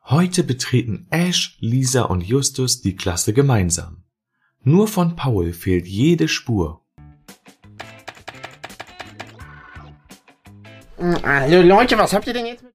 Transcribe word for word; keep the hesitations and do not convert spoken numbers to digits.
Heute betreten Ash, Lisa und Justus die Klasse gemeinsam. Nur von Paul fehlt jede Spur. Also Leute, was habt ihr denn jetzt mit